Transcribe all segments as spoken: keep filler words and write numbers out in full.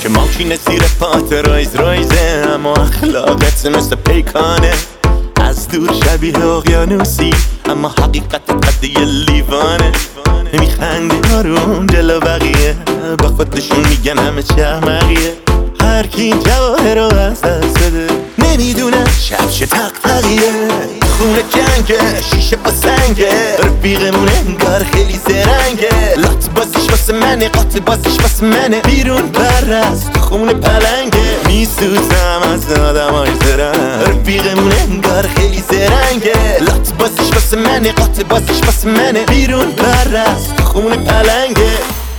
که ماشین زیر پات رایز رایزه، اما اخلاقت مثل پیکانه. از دور شبیه اقیانوسی اما حقیقت قد یه لیوانه. میخندی آروم جلو بقیه، با خودشون میگن همه چه احمقیه. هر کی جواهر رو از دست بده نمیدونه شب چه تقتقیه. خونه جنگه، شیشه با سنگه، رفیقمون انگار خیلی زرنگه. لات بازیش واسه منه، قاط بازیش واسه منه. بیرون پرست تو خونه پلنگه، میسوزم از آدمای زرنگ. رفیقمون انگار خیلی زرنگه. لات بازیش واسه منه، قاط بازیش واسه منه. بیرون پرست تو خونه پلنگه.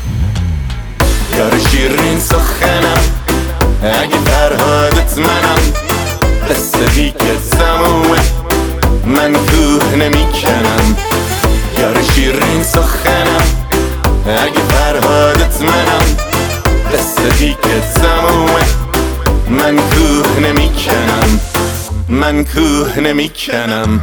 یار شیرین سخنم اگه فرهادت منم، قصه بی که تمومه من کوه نمیکنم. یار شیرین سخنم اگه فرهادت منم، قصه بی که تمومه من کوه نمیکنم. من کوه نمیکنم.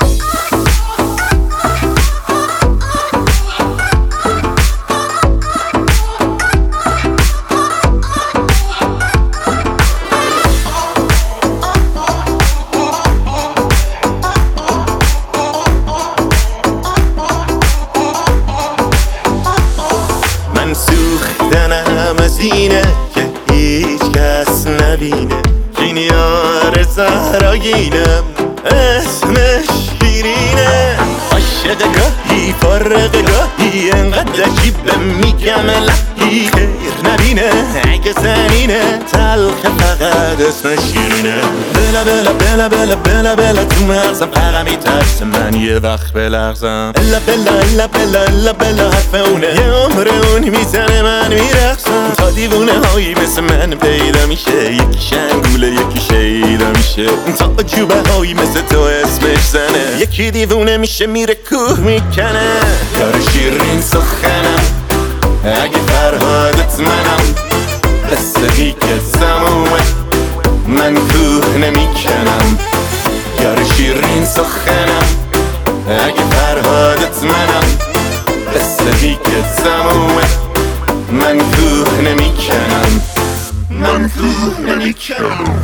من سوختنم از اینه که هیچ کس نبینه. این یار زهراگینم اسمش شیرینه. عاشق گاهی فارغ گاهی انقدر عجیبه میگم الهی خیر نبینه. اگه زنینه تلخ فقط اسمش شیرینه. بلا بلا بلا بلا بلا بلا تو مغزم فقط میترسه من یه وقت بلغزم. الا بلا الا بلا الا بلا حرف اونه، یه عمر اون میزنه من میرقصم. تا دیوونه هایی مثل من پیدا میشه، یکی شنگوله یکی شیدا میشه. تا عجوبه هایی مثل تو اسمش زنه، یکی دیوونه میشه میره کوه میکنه. یار شیرین سخنم اگه فرهادت منم، قصه بی که تمومه من کوه نمیکنم. یار شیرین سخنم اگه فرهادت منم، قصه بی که تمومه من کوه نمیکنم. من کوه نمیکنم.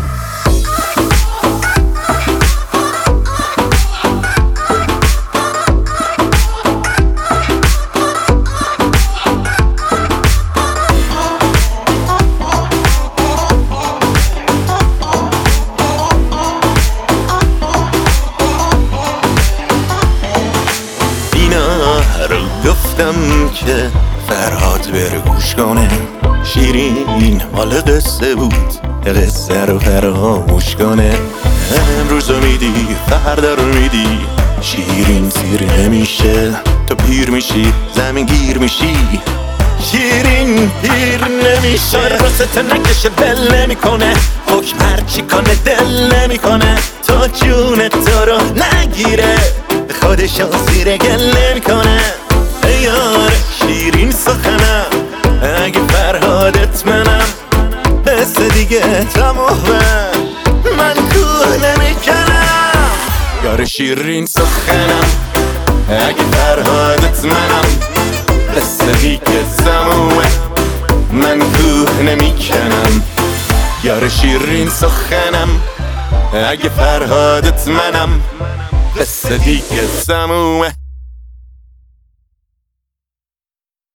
رو گفتم که فرهاد بره گوش کنه. شیرین مال قصه بود، قصه رو فراموش کنه. امروز رو میدی فردا رو میدی، شیرین سیر نمیشه. تو پیر میشی زمین گیر میشی، شیرین پیر نمیشه. راست نکشه بل نمیکنه، حکم هرچی کنه دل نمیکنه. تا جون تو رو نگیره خودشو زیر گل نمیکنه. ای یار شیرین سخنم اگه فرهادت منم، قصه دیگه تمومه من کوه نمیکنم. یار شیرین سخنم اگه فرهادت منم، قصه دیگه تمومه من کوه نمیکنم. یار شیرین سخنم اگه فرهادت منم، قصه دیگه تمومه